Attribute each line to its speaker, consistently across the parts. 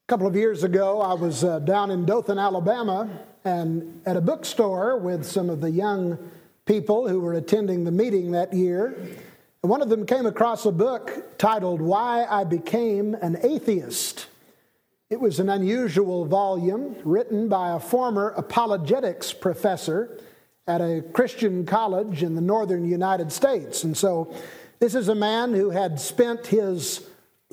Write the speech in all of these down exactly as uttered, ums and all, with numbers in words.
Speaker 1: couple of years ago, I was uh, down in Dothan, Alabama, and at a bookstore with some of the young people who were attending the meeting that year. And one of them came across a book titled Why I Became an Atheist. It was an unusual volume written by a former apologetics professor at a Christian college in the northern United States. And so this is a man who had spent his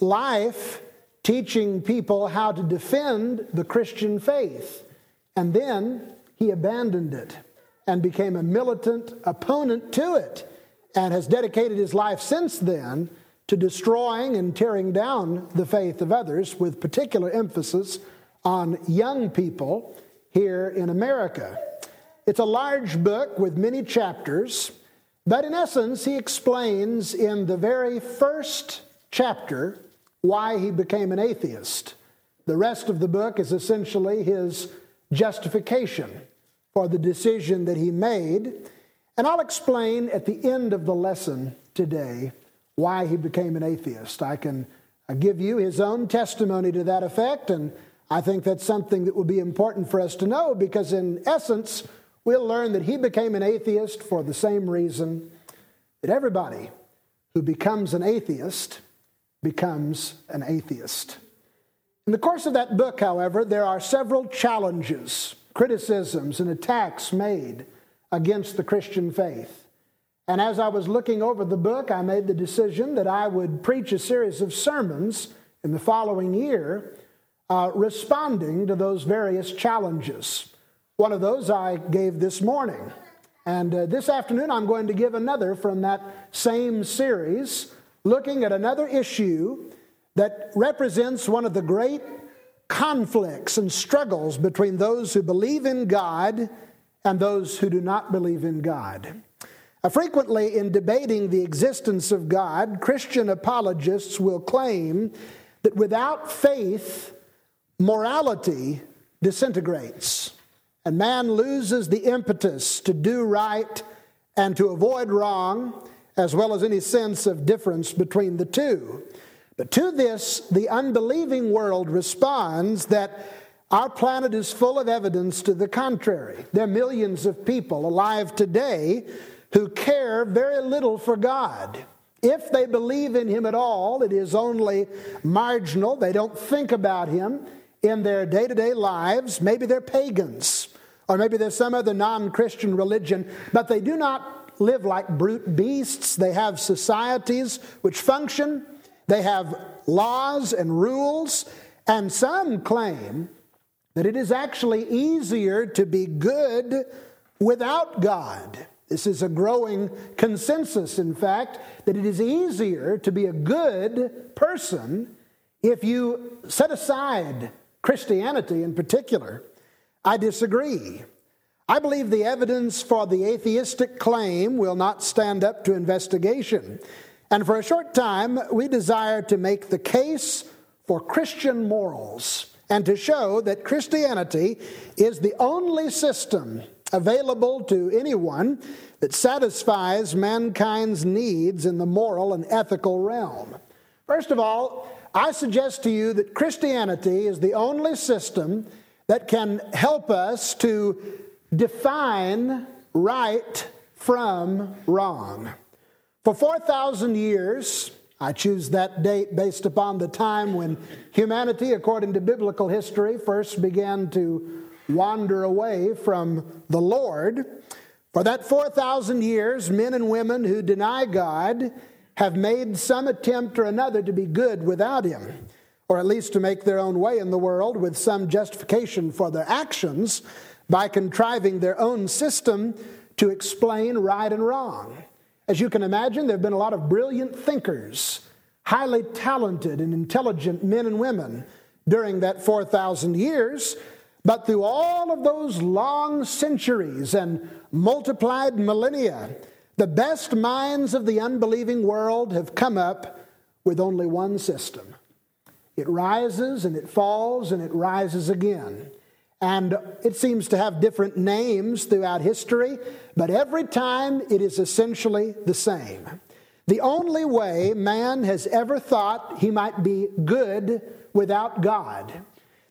Speaker 1: life teaching people how to defend the Christian faith. And then he abandoned it and became a militant opponent to it, and has dedicated his life since then to destroying and tearing down the faith of others, with particular emphasis on young people here in America. It's a large book with many chapters, but in essence, he explains in the very first chapter why he became an atheist. The rest of the book is essentially his justification for the decision that he made. And I'll explain at the end of the lesson today why he became an atheist. I can give you his own testimony to that effect, and I think that's something that will be important for us to know, because in essence, we'll learn that he became an atheist for the same reason that everybody who becomes an atheist becomes an atheist. In the course of that book, however, there are several challenges, criticisms, and attacks made against the Christian faith. And as I was looking over the book, I made the decision that I would preach a series of sermons in the following year uh, responding to those various challenges. One of those I gave this morning. And uh, this afternoon I'm going to give another from that same series, looking at another issue that represents one of the great conflicts and struggles between those who believe in God and those who do not believe in God. Uh, frequently, in debating the existence of God, Christian apologists will claim that without faith, morality disintegrates, and man loses the impetus to do right and to avoid wrong, as well as any sense of difference between the two. But to this, the unbelieving world responds that our planet is full of evidence to the contrary. There are millions of people alive today who care very little for God. If they believe in Him at all, it is only marginal. They don't think about Him in their day-to-day lives. Maybe they're pagans, or maybe there's some other non-Christian religion, but they do not live like brute beasts. They have societies which function. They have laws and rules. And some claim that it is actually easier to be good without God. This is a growing consensus, in fact, that it is easier to be a good person if you set aside Christianity in particular. I disagree. I believe the evidence for the atheistic claim will not stand up to investigation. And for a short time, we desire to make the case for Christian morals and to show that Christianity is the only system available to anyone that satisfies mankind's needs in the moral and ethical realm. First of all, I suggest to you that Christianity is the only system that can help us to define right from wrong. For four thousand years, I choose that date based upon the time when humanity, according to biblical history, first began to wander away from the Lord. For that four thousand years, men and women who deny God have made some attempt or another to be good without Him, or at least to make their own way in the world with some justification for their actions by contriving their own system to explain right and wrong. As you can imagine, there have been a lot of brilliant thinkers, highly talented and intelligent men and women during that four thousand years. But through all of those long centuries and multiplied millennia, the best minds of the unbelieving world have come up with only one system. It rises and it falls and it rises again. And it seems to have different names throughout history, but every time it is essentially the same. The only way man has ever thought he might be good without God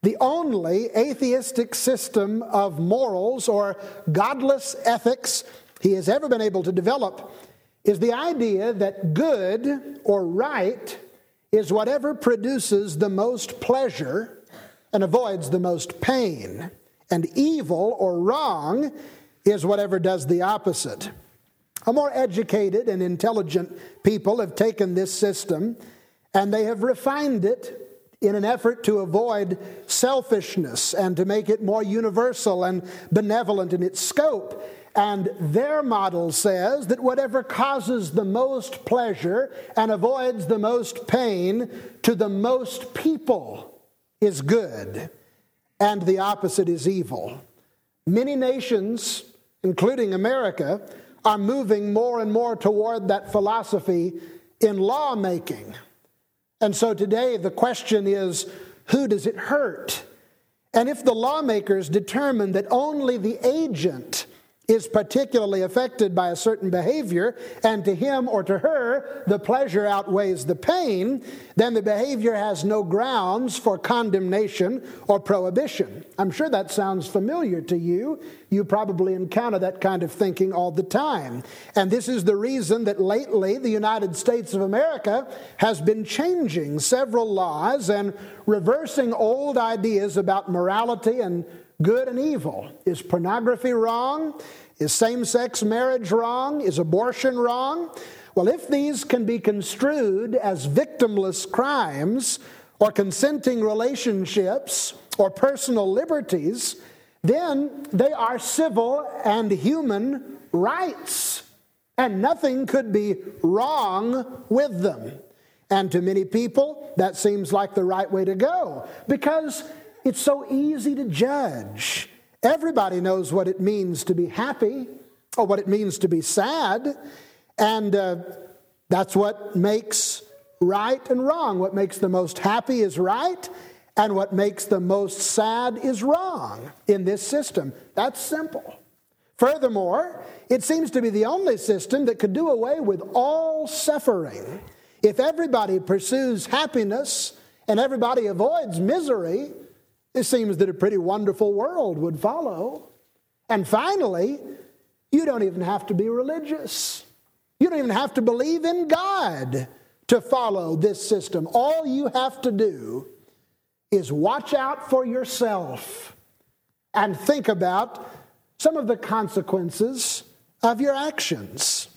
Speaker 1: the only atheistic system of morals or godless ethics he has ever been able to develop is the idea that good or right is whatever produces the most pleasure and avoids the most pain, and evil or wrong is whatever does the opposite. A more educated and intelligent people have taken this system and they have refined it in an effort to avoid selfishness and to make it more universal and benevolent in its scope. And their model says that whatever causes the most pleasure and avoids the most pain to the most people is good, and the opposite is evil. Many nations, including America, are moving more and more toward that philosophy in lawmaking. And so today the question is, who does it hurt? And if the lawmakers determine that only the agent is particularly affected by a certain behavior, and to him or to her the pleasure outweighs the pain, then the behavior has no grounds for condemnation or prohibition. I'm sure that sounds familiar to you. You probably encounter that kind of thinking all the time. And this is the reason that lately the United States of America has been changing several laws and reversing old ideas about morality and good and evil. Is pornography wrong? Is same-sex marriage wrong? Is abortion wrong? Well, if these can be construed as victimless crimes or consenting relationships or personal liberties, then they are civil and human rights, and nothing could be wrong with them. And to many people, that seems like the right way to go, because it's so easy to judge. Everybody knows what it means to be happy or what it means to be sad. And uh, that's what makes right and wrong. What makes the most happy is right, and what makes the most sad is wrong in this system. That's simple. Furthermore, it seems to be the only system that could do away with all suffering. If everybody pursues happiness and everybody avoids misery, it seems that a pretty wonderful world would follow. And finally, you don't even have to be religious. You don't even have to believe in God to follow this system. All you have to do is watch out for yourself and think about some of the consequences of your actions.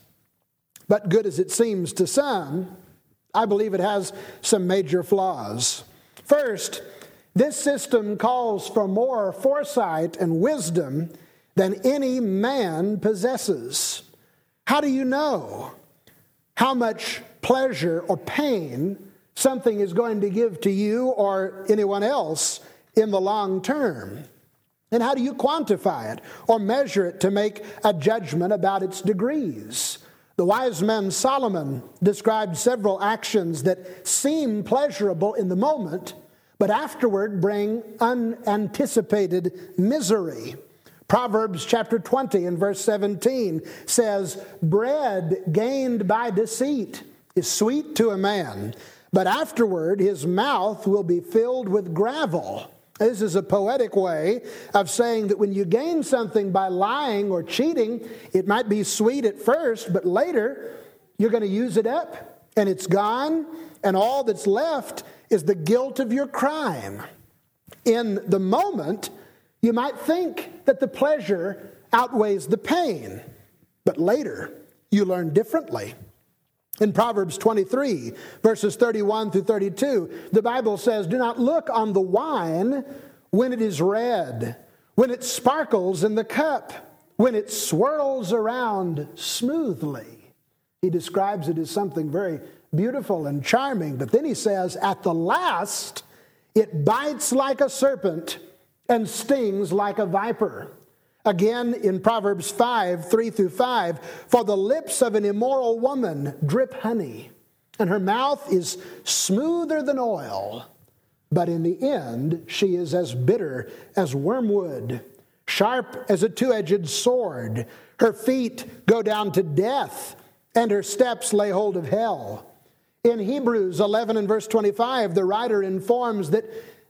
Speaker 1: But good as it seems to some, I believe it has some major flaws. First, this system calls for more foresight and wisdom than any man possesses. How do you know how much pleasure or pain something is going to give to you or anyone else in the long term? And how do you quantify it or measure it to make a judgment about its degrees? The wise man Solomon described several actions that seem pleasurable in the moment, but afterward bring unanticipated misery. Proverbs chapter twenty and verse seventeen says, "Bread gained by deceit is sweet to a man, but afterward his mouth will be filled with gravel." This is a poetic way of saying that when you gain something by lying or cheating, it might be sweet at first, but later you're going to use it up and it's gone, and all that's left is the guilt of your crime. In the moment, you might think that the pleasure outweighs the pain, but later you learn differently. In Proverbs twenty-three, verses thirty-one through thirty-two, the Bible says, "Do not look on the wine when it is red, when it sparkles in the cup, when it swirls around smoothly." He describes it as something very beautiful and charming, but then he says, "At the last, it bites like a serpent and stings like a viper." Again, in Proverbs five, three through five, "For the lips of an immoral woman drip honey, and her mouth is smoother than oil. But in the end, she is as bitter as wormwood, sharp as a two-edged sword. Her feet go down to death, and her steps lay hold of hell." In Hebrews eleven and verse twenty-five, the writer informs that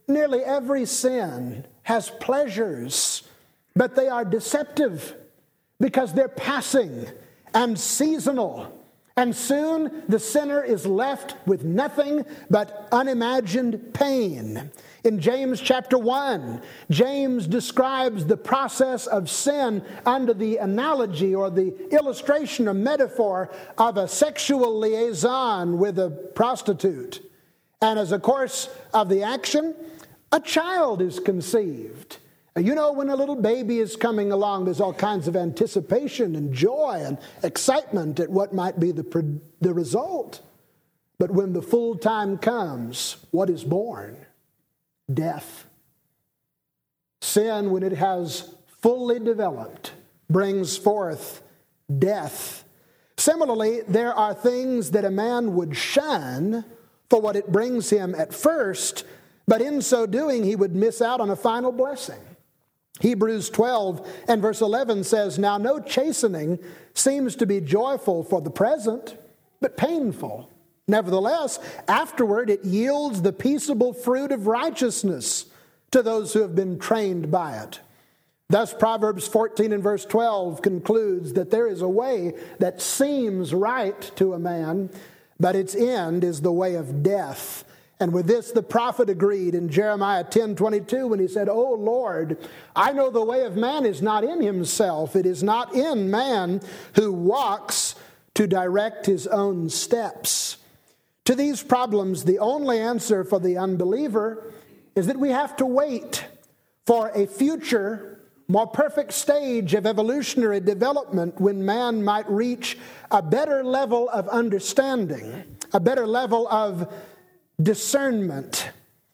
Speaker 1: Nearly every sin has pleasures, but they are deceptive because they're passing and seasonal. And soon the sinner is left with nothing but unimagined pain. In James chapter one, James describes the process of sin under the analogy or the illustration or metaphor of a sexual liaison with a prostitute. And as a course of the action, a child is conceived. You know, when a little baby is coming along, there's all kinds of anticipation and joy and excitement at what might be the, the result. But when the full time comes, what is born? Death. Sin, when it has fully developed, brings forth death. Similarly, there are things that a man would shun for what it brings him at first, but in so doing, he would miss out on a final blessing. Hebrews twelve and verse eleven says, "Now no chastening seems to be joyful for the present, but painful. Nevertheless, afterward it yields the peaceable fruit of righteousness to those who have been trained by it." Thus Proverbs fourteen and verse twelve concludes that there is a way that seems right to a man, but its end is the way of death. And with this, the prophet agreed in Jeremiah ten twenty-two when he said, "O Lord, I know the way of man is not in himself. It is not in man who walks to direct his own steps." To these problems, the only answer for the unbeliever is that we have to wait for a future, more perfect stage of evolutionary development when man might reach a better level of understanding, a better level of discernment,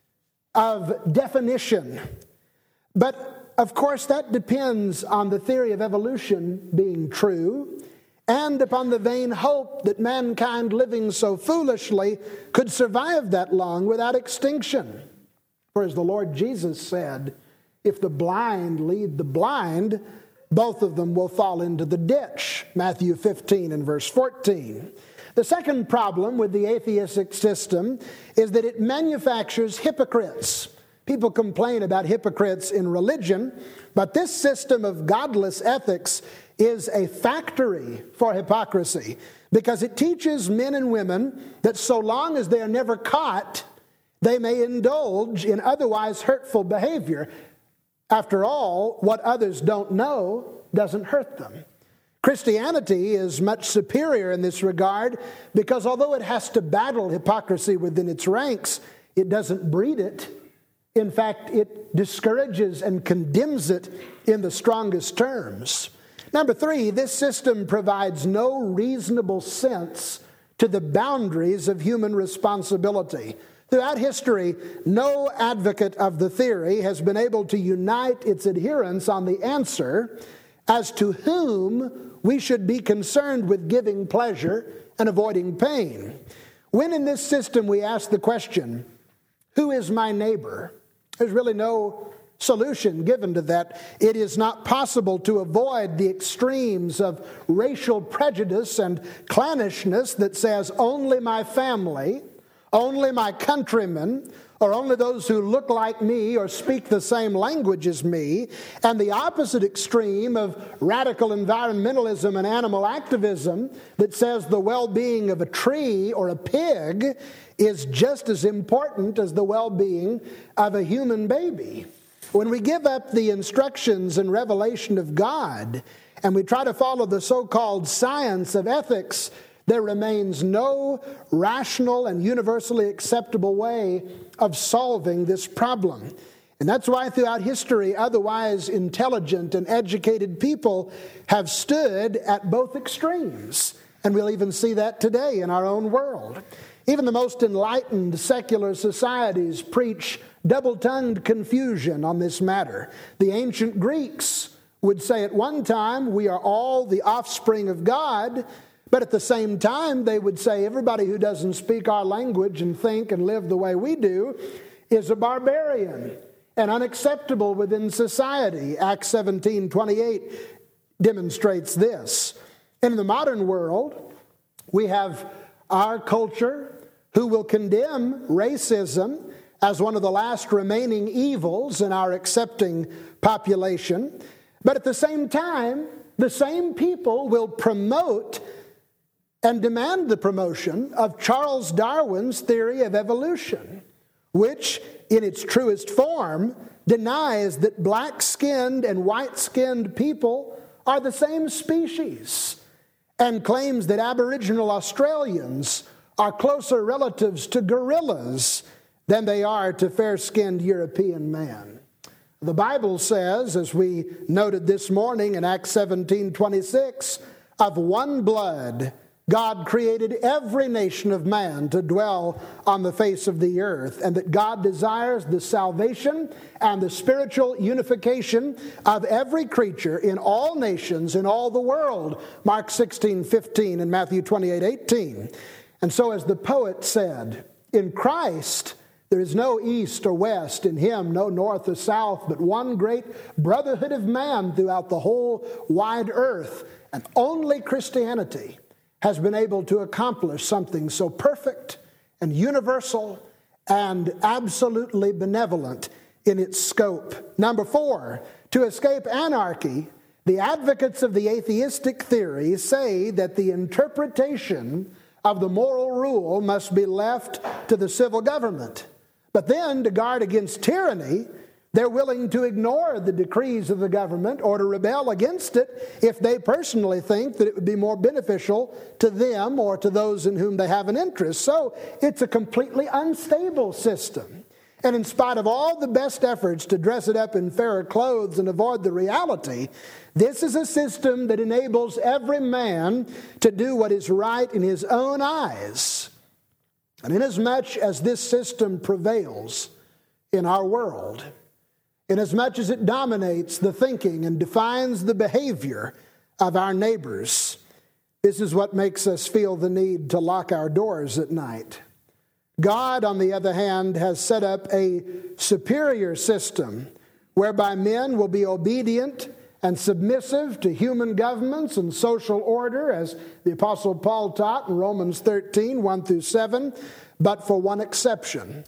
Speaker 1: of definition. But of course that depends on the theory of evolution being true and upon the vain hope that mankind living so foolishly could survive that long without extinction. For as the Lord Jesus said, if the blind lead the blind, both of them will fall into the ditch. Matthew fifteen and verse fourteen. The second problem with the atheistic system is that it manufactures hypocrites. People complain about hypocrites in religion, but this system of godless ethics is a factory for hypocrisy because it teaches men and women that so long as they are never caught, they may indulge in otherwise hurtful behavior. After all, what others don't know doesn't hurt them. Christianity is much superior in this regard because although it has to battle hypocrisy within its ranks, it doesn't breed it. In fact, it discourages and condemns it in the strongest terms. Number three, this system provides no reasonable sense to the boundaries of human responsibility. Throughout history, no advocate of the theory has been able to unite its adherents on the answer as to whom we should be concerned with giving pleasure and avoiding pain. When in this system we ask the question, who is my neighbor? There's really no solution given to that. It is not possible to avoid the extremes of racial prejudice and clannishness that says only my family, only my countrymen, or only those who look like me or speak the same language as me, and the opposite extreme of radical environmentalism and animal activism that says the well-being of a tree or a pig is just as important as the well-being of a human baby. When we give up the instructions and revelation of God and we try to follow the so-called science of ethics, there remains no rational and universally acceptable way of solving this problem. And that's why throughout history, otherwise intelligent and educated people have stood at both extremes. And we'll even see that today in our own world. Even the most enlightened secular societies preach double-tongued confusion on this matter. The ancient Greeks would say at one time, we are all the offspring of God, but at the same time, they would say everybody who doesn't speak our language and think and live the way we do is a barbarian and unacceptable within society. Acts seventeen twenty-eight demonstrates this. And in the modern world, we have our culture who will condemn racism as one of the last remaining evils in our accepting population. But at the same time, the same people will promote and demand the promotion of Charles Darwin's theory of evolution, which, in its truest form, denies that black-skinned and white-skinned people are the same species, and claims that Aboriginal Australians are closer relatives to gorillas than they are to fair-skinned European man. The Bible says, as we noted this morning in Acts seventeen twenty-six, of one blood God created every nation of man to dwell on the face of the earth, and that God desires the salvation and the spiritual unification of every creature in all nations in all the world. Mark sixteen fifteen and Matthew twenty-eight eighteen. And so, as the poet said, in Christ there is no east or west, in him no north or south, but one great brotherhood of man throughout the whole wide earth. And only Christianity has been able to accomplish something so perfect and universal and absolutely benevolent in its scope. Number four, to escape anarchy, the advocates of the atheistic theory say that the interpretation of the moral rule must be left to the civil government. But then, to guard against tyranny, they're willing to ignore the decrees of the government or to rebel against it if they personally think that it would be more beneficial to them or to those in whom they have an interest. So it's a completely unstable system. And in spite of all the best efforts to dress it up in fairer clothes and avoid the reality, this is a system that enables every man to do what is right in his own eyes. And inasmuch as this system prevails in our world, inasmuch as it dominates the thinking and defines the behavior of our neighbors, this is what makes us feel the need to lock our doors at night. God, on the other hand, has set up a superior system whereby men will be obedient and submissive to human governments and social order, as the Apostle Paul taught in Romans thirteen, one through seven, but for one exception.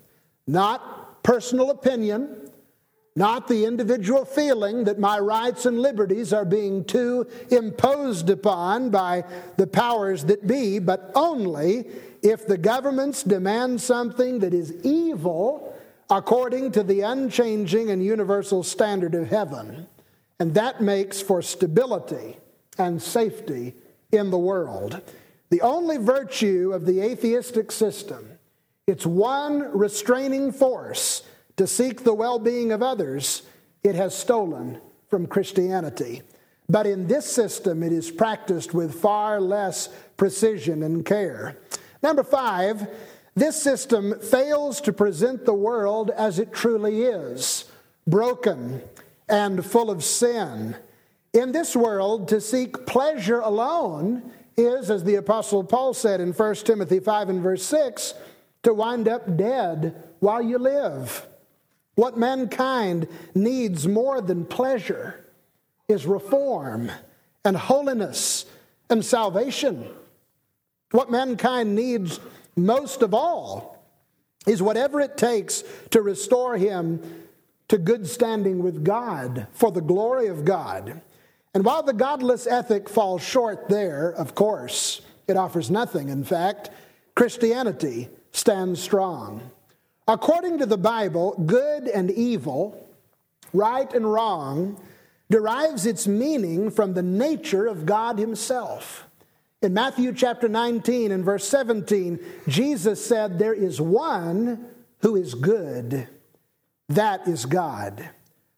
Speaker 1: Not personal opinion, not the individual feeling that my rights and liberties are being too imposed upon by the powers that be, but only if the governments demand something that is evil according to the unchanging and universal standard of heaven. And that makes for stability and safety in the world. The only virtue of the atheistic system, its one restraining force to seek the well-being of others, it has stolen from Christianity. But in this system, it is practiced with far less precision and care. Number five, this system fails to present the world as it truly is, broken and full of sin. In this world, to seek pleasure alone is, as the Apostle Paul said in First Timothy five and verse six, to wind up dead while you live. What mankind needs more than pleasure is reform and holiness and salvation. What mankind needs most of all is whatever it takes to restore him to good standing with God for the glory of God. And while the godless ethic falls short there, of course, it offers nothing. In fact, Christianity stands strong. According to the Bible, good and evil, right and wrong, derives its meaning from the nature of God himself. In Matthew chapter nineteen and verse seventeen, Jesus said, "There is one who is good. That is God."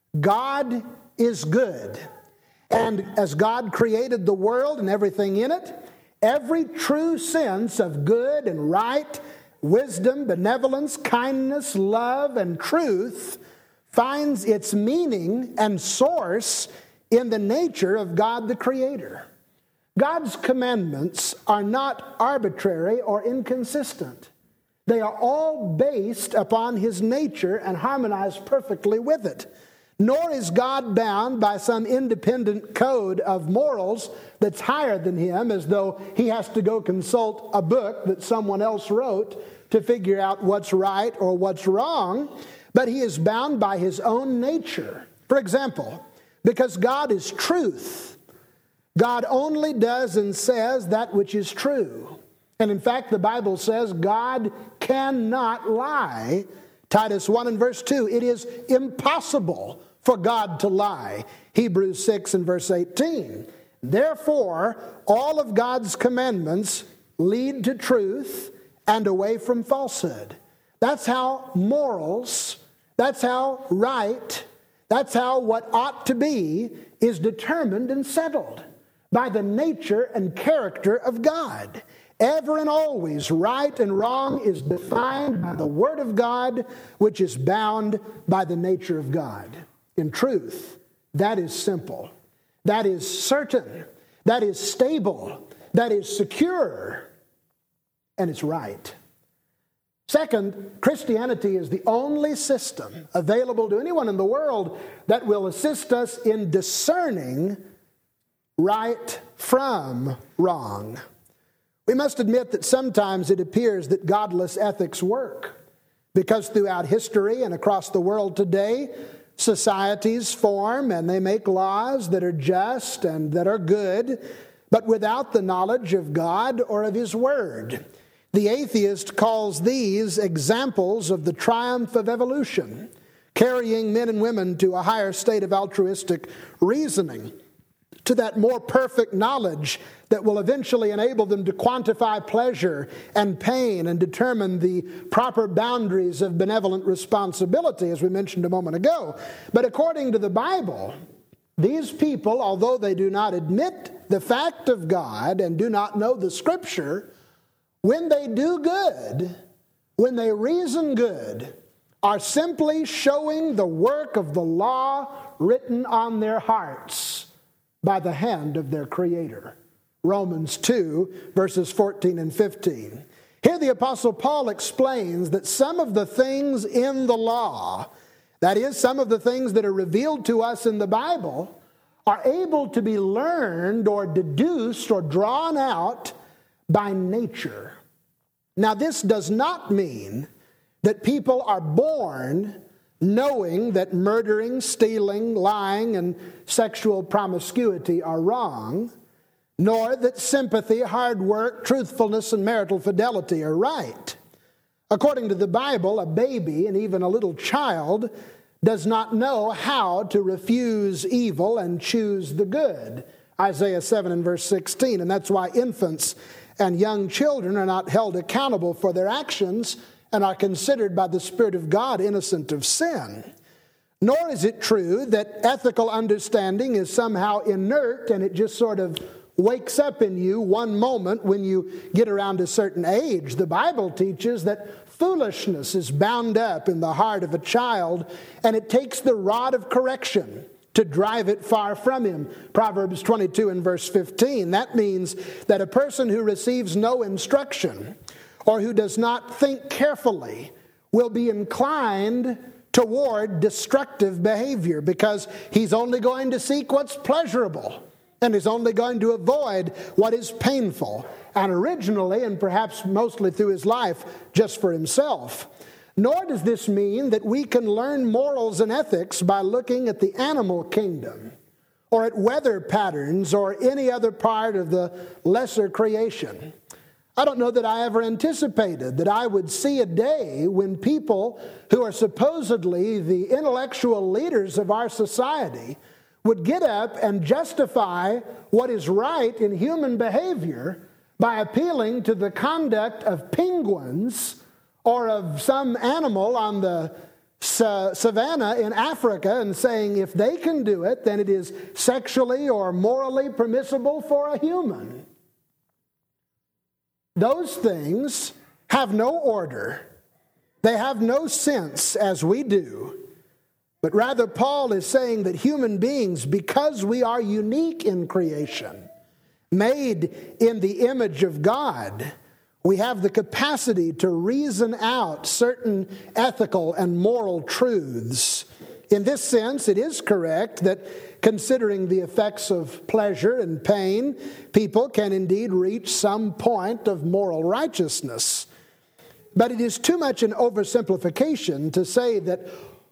Speaker 1: God is good. And as God created the world and everything in it, every true sense of good and right, wisdom, benevolence, kindness, love, and truth finds its meaning and source in the nature of God the Creator. God's commandments are not arbitrary or inconsistent. They are all based upon his nature and harmonize perfectly with it. nor is God bound by some independent code of morals that's higher than him, as though he has to go consult a book that someone else wrote to figure out what's right or what's wrong, but he is bound by his own nature. For example, because God is truth, God only does and says that which is true. And in fact, the Bible says God cannot lie. Titus one and verse two, it is impossible for God to lie. Hebrews six and verse eighteen. Therefore, all of God's commandments lead to truth and away from falsehood. That's how morals, that's how right, that's how what ought to be is determined and settled by the nature and character of God. Ever and always, right and wrong is defined by the Word of God, which is bound by the nature of God. In truth, that is simple. That is certain. That is stable. That is secure. And it's right. Second, Christianity is the only system available to anyone in the world that will assist us in discerning right from wrong. We must admit that sometimes it appears that godless ethics work, because throughout history and across the world today, societies form and they make laws that are just and that are good, but without the knowledge of God or of His Word. The atheist calls these examples of the triumph of evolution, carrying men and women to a higher state of altruistic reasoning, to that more perfect knowledge that will eventually enable them to quantify pleasure and pain and determine the proper boundaries of benevolent responsibility, as we mentioned a moment ago. But according to the Bible, these people, although they do not admit the fact of God and do not know the Scripture, when they do good, when they reason good, are simply showing the work of the law written on their hearts by the hand of their Creator. Romans two, verses fourteen and fifteen. Here the Apostle Paul explains that some of the things in the law, that is, some of the things that are revealed to us in the Bible, are able to be learned or deduced or drawn out by nature. Now, this does not mean that people are born knowing that murdering, stealing, lying, and sexual promiscuity are wrong, nor that sympathy, hard work, truthfulness, and marital fidelity are right. According to the Bible, a baby and even a little child does not know how to refuse evil and choose the good. Isaiah seven and verse sixteen. And that's why infants and young children are not held accountable for their actions and are considered by the Spirit of God innocent of sin. Nor is it true that ethical understanding is somehow inert and it just sort of wakes up in you one moment when you get around a certain age. The Bible teaches that foolishness is bound up in the heart of a child, and it takes the rod of correction to drive it far from him. Proverbs twenty-two and verse fifteen. That means that a person who receives no instruction or who does not think carefully will be inclined toward destructive behavior, because he's only going to seek what's pleasurable and is only going to avoid what is painful, and originally, and perhaps mostly through his life, just for himself. Nor does this mean that we can learn morals and ethics by looking at the animal kingdom or at weather patterns or any other part of the lesser creation. I don't know that I ever anticipated that I would see a day when people who are supposedly the intellectual leaders of our society would get up and justify what is right in human behavior by appealing to the conduct of penguins or of some animal on the savannah in Africa and saying if they can do it, then it is sexually or morally permissible for a human. Those things have no order. They have no sense as we do. But rather, Paul is saying that human beings, because we are unique in creation, made in the image of God, we have the capacity to reason out certain ethical and moral truths In this sense, it is correct that considering the effects of pleasure and pain, people can indeed reach some point of moral righteousness. But it is too much an oversimplification to say that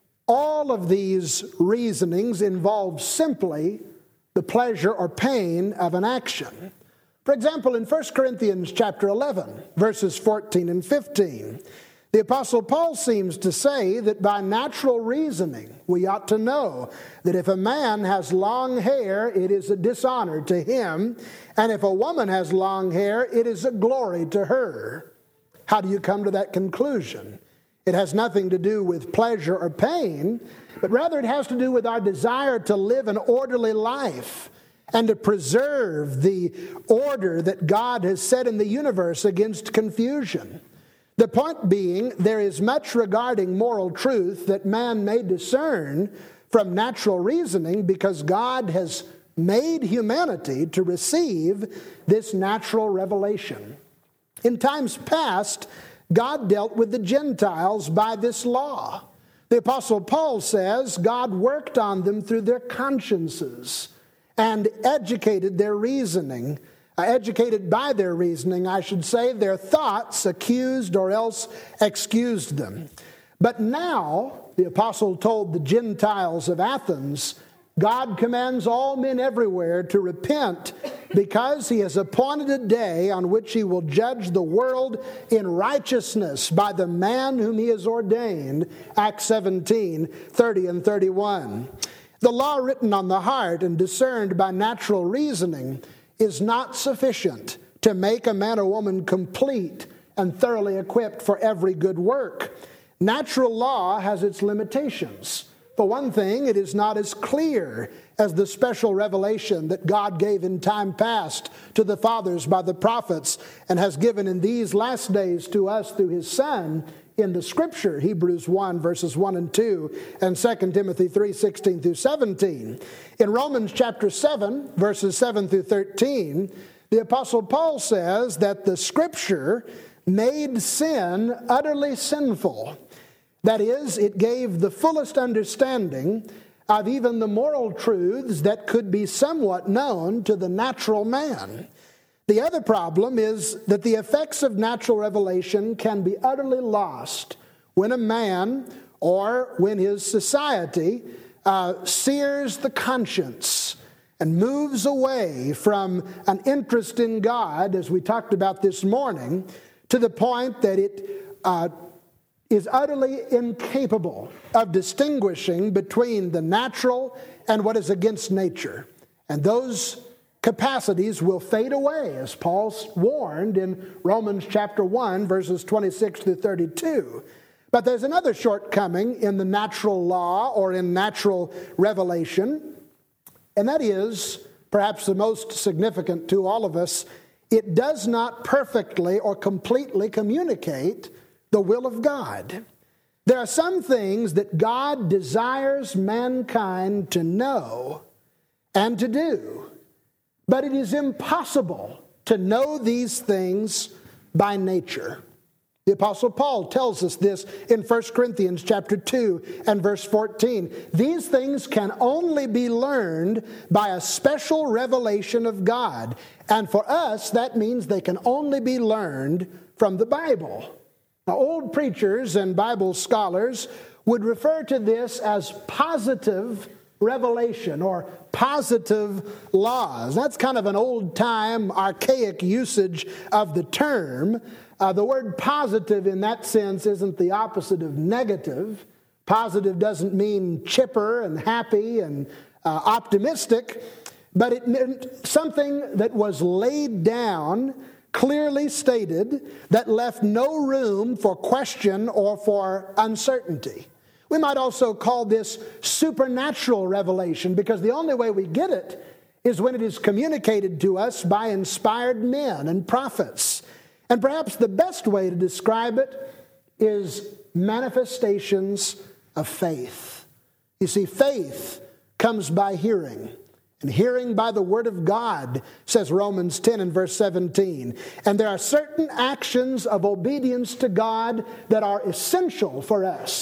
Speaker 1: all of these reasonings involve simply the pleasure or pain of an action. For example, in First Corinthians chapter eleven, verses fourteen and fifteen, the Apostle Paul seems to say that by natural reasoning, we ought to know that if a man has long hair, it is a dishonor to him, and if a woman has long hair, it is a glory to her. How do you come to that conclusion? It has nothing to do with pleasure or pain, but rather it has to do with our desire to live an orderly life and to preserve the order that God has set in the universe against confusion. The point being, there is much regarding moral truth that man may discern from natural reasoning because God has made humanity to receive this natural revelation. In times past, God dealt with the Gentiles by this law. The Apostle Paul says God worked on them through their consciences and educated their reasoning. Uh, educated by their reasoning, I should say, their thoughts accused or else excused them. But now, the apostle told the Gentiles of Athens, God commands all men everywhere to repent because he has appointed a day on which he will judge the world in righteousness by the man whom he has ordained, Acts seventeen, thirty and thirty-one. The law written on the heart and discerned by natural reasoning is not sufficient to make a man or woman complete and thoroughly equipped for every good work. Natural law has its limitations. For one thing, it is not as clear as the special revelation that God gave in time past to the fathers by the prophets and has given in these last days to us through his Son in the Scripture, Hebrews one, verses one and two, and Second Timothy three, sixteen through seventeen. In Romans chapter seven, verses seven through thirteen, the Apostle Paul says that the Scripture made sin utterly sinful. That is, it gave the fullest understanding of even the moral truths that could be somewhat known to the natural man. The other problem is that the effects of natural revelation can be utterly lost when a man or when his society uh, sears the conscience and moves away from an interest in God, as we talked about this morning, to the point that it uh, is utterly incapable of distinguishing between the natural and what is against nature. And those capacities will fade away, as Paul warned in Romans chapter one, verses twenty-six through thirty-two. But there's another shortcoming in the natural law or in natural revelation, and that is, perhaps the most significant to all of us, it does not perfectly or completely communicate the will of God. There are some things that God desires mankind to know and to do, but it is impossible to know these things by nature. The Apostle Paul tells us this in First Corinthians chapter two and verse fourteen. These things can only be learned by a special revelation of God. And for us, that means they can only be learned from the Bible. Now, old preachers and Bible scholars would refer to this as positive revelation or positive laws. That's kind of an old-time, archaic usage of the term. Uh, the word positive in that sense isn't the opposite of negative. Positive doesn't mean chipper and happy and uh, optimistic, but it meant something that was laid down, clearly stated, that left no room for question or for uncertainty. We might also call this supernatural revelation, because the only way we get it is when it is communicated to us by inspired men and prophets. And perhaps the best way to describe it is manifestations of faith. You see, faith comes by hearing, and hearing by the word of God, says Romans ten and verse seventeen. And there are certain actions of obedience to God that are essential for us.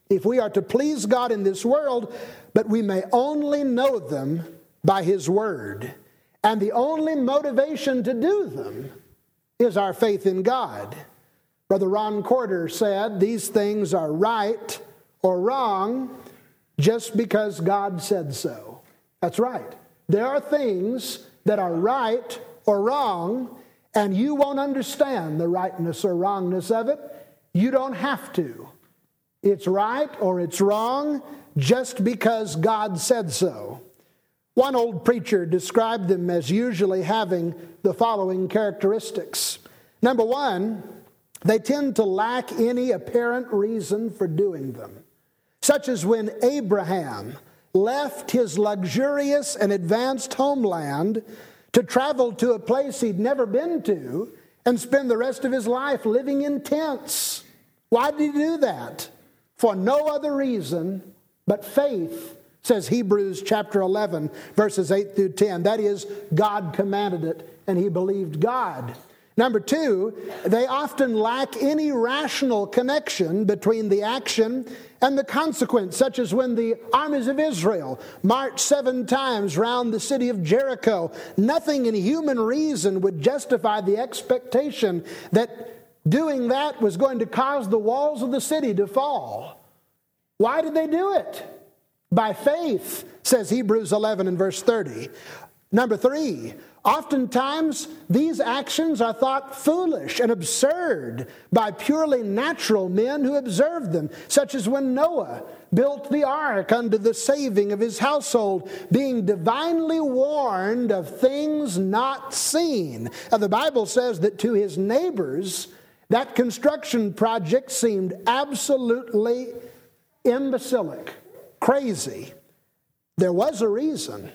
Speaker 1: if we are to please God in this world, but we may only know them by His Word. And the only motivation to do them is our faith in God. Brother Ron Corder said, these things are right or wrong just because God said so. That's right. There are things that are right or wrong, and you won't understand the rightness or wrongness of it. You don't have to. It's right or it's wrong just because God said so. One old preacher described them as usually having the following characteristics. Number one, they tend to lack any apparent reason for doing them, such as when Abraham left his luxurious and advanced homeland to travel to a place he'd never been to and spend the rest of his life living in tents. Why did he do that? For no other reason but faith, says Hebrews chapter eleven, verses eight through ten. That is, God commanded it, and he believed God. Number two, they often lack any rational connection between the action and the consequence, such as when the armies of Israel marched seven times round the city of Jericho. Nothing in human reason would justify the expectation that doing that was going to cause the walls of the city to fall. Why did they do it? By faith, says Hebrews eleven and verse thirty. Number three, oftentimes these actions are thought foolish and absurd by purely natural men who observed them, such as when Noah built the ark unto the saving of his household, being divinely warned of things not seen. Now, the Bible says that to his neighbors, that construction project seemed absolutely imbecilic, crazy. There was a reason.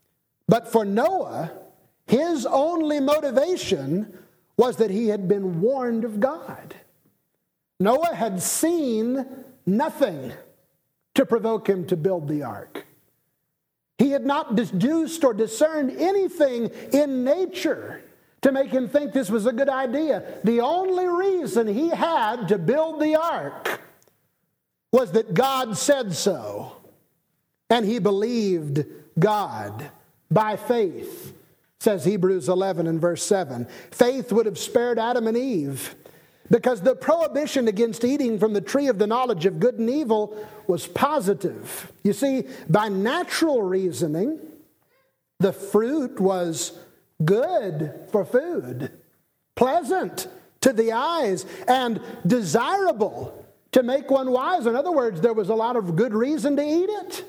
Speaker 1: But for Noah, his only motivation was that he had been warned of God. Noah had seen nothing to provoke him to build the ark. He had not deduced or discerned anything in nature to make him think this was a good idea. The only reason he had to build the ark was that God said so, and he believed God by faith, says Hebrews eleven and verse seven. Faith would have spared Adam and Eve, because the prohibition against eating from the tree of the knowledge of good and evil was positive. You see, by natural reasoning, the fruit was good for food, pleasant to the eyes, and desirable to make one wise. In other words, there was a lot of good reason to eat it.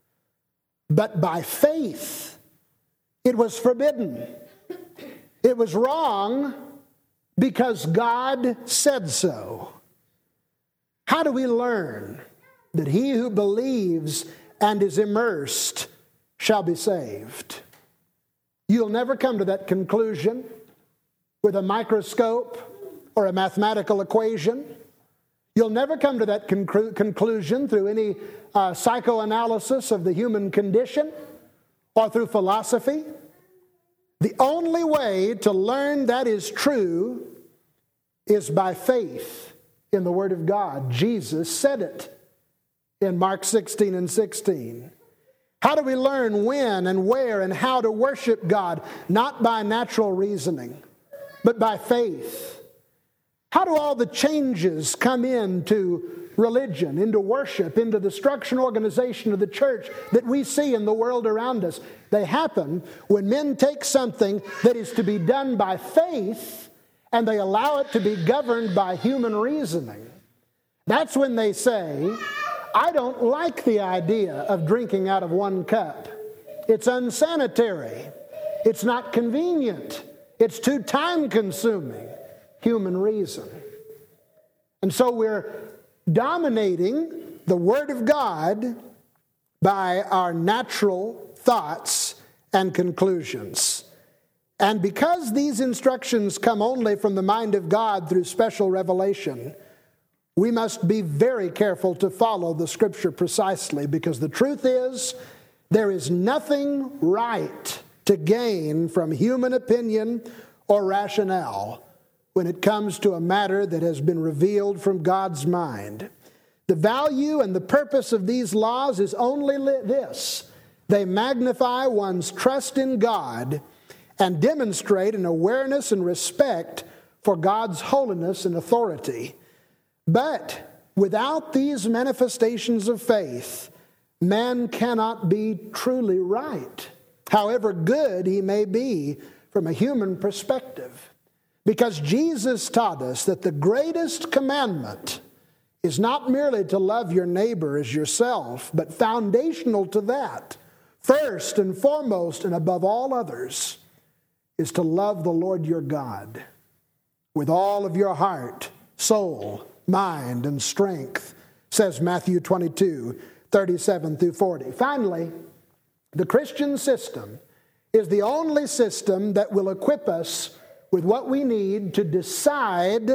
Speaker 1: But by faith, it was forbidden. It was wrong because God said so. How do we learn that he who believes and is immersed shall be saved? You'll never come to that conclusion with a microscope or a mathematical equation. You'll never come to that conclu- conclusion through any uh, psychoanalysis of the human condition or through philosophy. The only way to learn that is true is by faith in the Word of God. Jesus said it in Mark sixteen and sixteen. How do we learn when and where and how to worship God? Not by natural reasoning, but by faith. How do all the changes come into religion, into worship, into the structure and organization of the church that we see in the world around us? They happen when men take something that is to be done by faith and they allow it to be governed by human reasoning. That's when they say, I don't like the idea of drinking out of one cup. It's unsanitary. It's not convenient. It's too time-consuming. Human reason. And so we're dominating the Word of God by our natural thoughts and conclusions. And because these instructions come only from the mind of God through special revelation, we must be very careful to follow the Scripture precisely, because the truth is, there is nothing right to gain from human opinion or rationale when it comes to a matter that has been revealed from God's mind. The value and the purpose of these laws is only this: they magnify one's trust in God and demonstrate an awareness and respect for God's holiness and authority. But without these manifestations of faith, man cannot be truly right, however good he may be from a human perspective. Because Jesus taught us that the greatest commandment is not merely to love your neighbor as yourself, but foundational to that, first and foremost and above all others, is to love the Lord your God with all of your heart, soul, mind, and strength, says Matthew twenty-two, thirty-seven through forty. Finally, the Christian system is the only system that will equip us with what we need to decide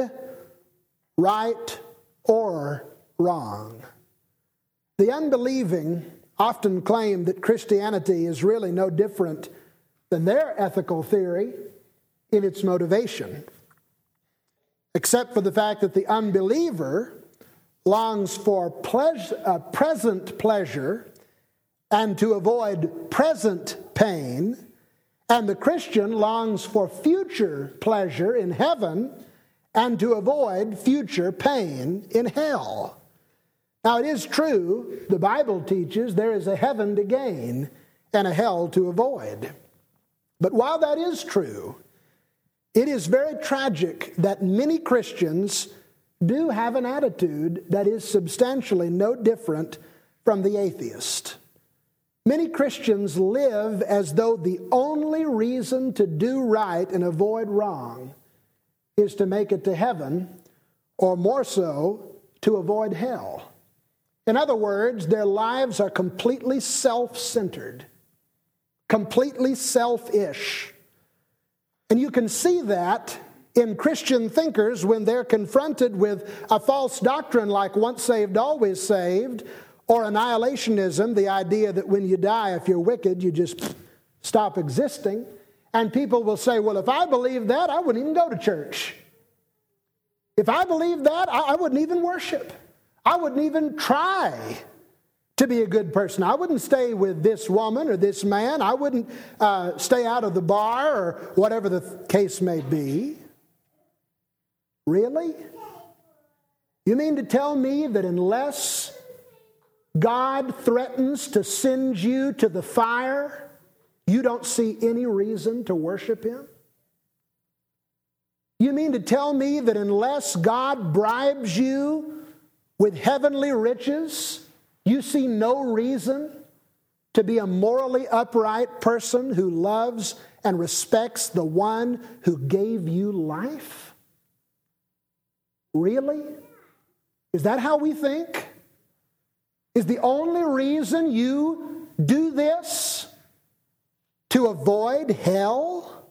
Speaker 1: right or wrong. The unbelieving often claim that Christianity is really no different than their ethical theory in its motivation, except for the fact that the unbeliever longs for pleasure, uh, present pleasure and to avoid present pain, and the Christian longs for future pleasure in heaven and to avoid future pain in hell. Now, it is true, the Bible teaches there is a heaven to gain and a hell to avoid. But while that is true, it is very tragic that many Christians do have an attitude that is substantially no different from the atheist. Many Christians live as though the only reason to do right and avoid wrong is to make it to heaven, or more so, to avoid hell. In other words, their lives are completely self-centered, completely selfish. And you can see that in Christian thinkers when they're confronted with a false doctrine like once saved, always saved, or annihilationism, the idea that when you die, if you're wicked, you just stop existing. And people will say, well, if I believed that, I wouldn't even go to church. If I believed that, I wouldn't even worship. I wouldn't even try to be a good person. I wouldn't stay with this woman or this man. I wouldn't uh, stay out of the bar or whatever the case may be. Really? You mean to tell me that unless God threatens to send you to the fire, you don't see any reason to worship Him? You mean to tell me that unless God bribes you with heavenly riches, you see no reason to be a morally upright person who loves and respects the one who gave you life? Really? Is that how we think? Is the only reason you do this to avoid hell?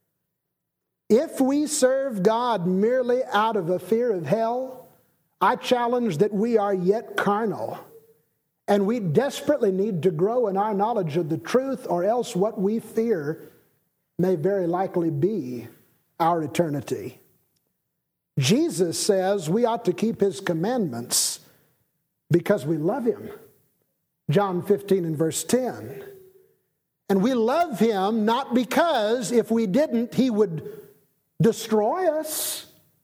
Speaker 1: If we serve God merely out of a fear of hell, I challenge that we are yet carnal, and we desperately need to grow in our knowledge of the truth, or else what we fear may very likely be our eternity. Jesus says we ought to keep His commandments because we love Him. John fifteen and verse ten. And we love Him not because if we didn't, He would destroy us.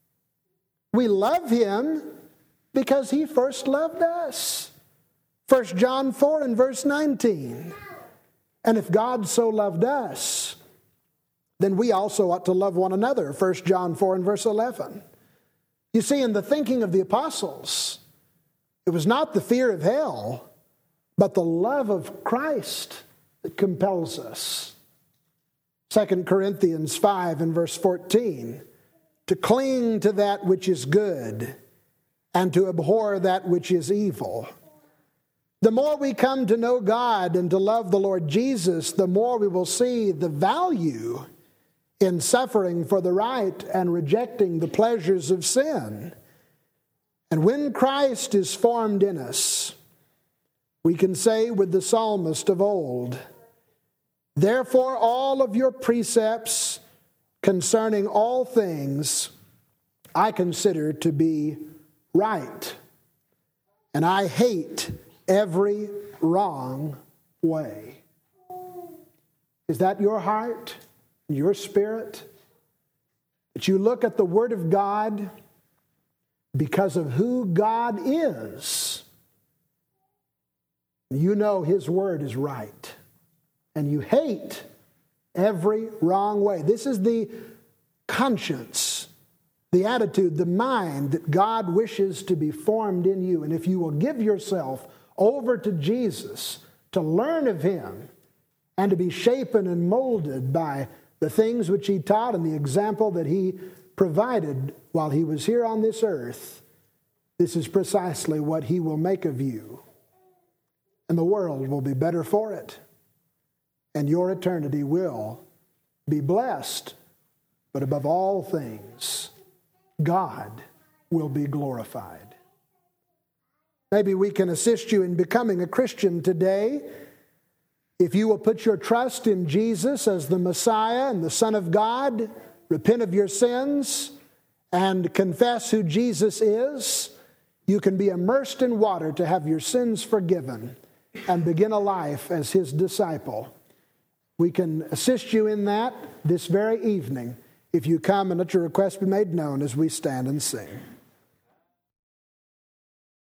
Speaker 1: We love Him because He first loved us. First John four and verse nineteen. And if God so loved us, then we also ought to love one another. First John four and verse eleven. You see, in the thinking of the apostles, it was not the fear of hell, but the love of Christ that compels us. Second Corinthians five and verse fourteen. To cling to that which is good and to abhor that which is evil. The more we come to know God and to love the Lord Jesus, the more we will see the value in suffering for the right and rejecting the pleasures of sin. And when Christ is formed in us, we can say with the psalmist of old, therefore all of your precepts concerning all things I consider to be right. and I hate every wrong way. Is that your heart, your spirit? That you look at the Word of God because of who God is. You know His Word is right. And you hate every wrong way. This is the conscience, the attitude, the mind that God wishes to be formed in you. And if you will give yourself over to Jesus to learn of Him and to be shapen and molded by the things which He taught and the example that He provided while He was here on this earth, this is precisely what He will make of you. And the world will be better for it. And your eternity will be blessed. But above all things, God will be glorified. Maybe we can assist you in becoming a Christian today. If you will put your trust in Jesus as the Messiah and the Son of God, repent of your sins, and confess who Jesus is, you can be immersed in water to have your sins forgiven and begin a life as His disciple. We can assist you in that this very evening if you come and let your request be made known as we stand and sing.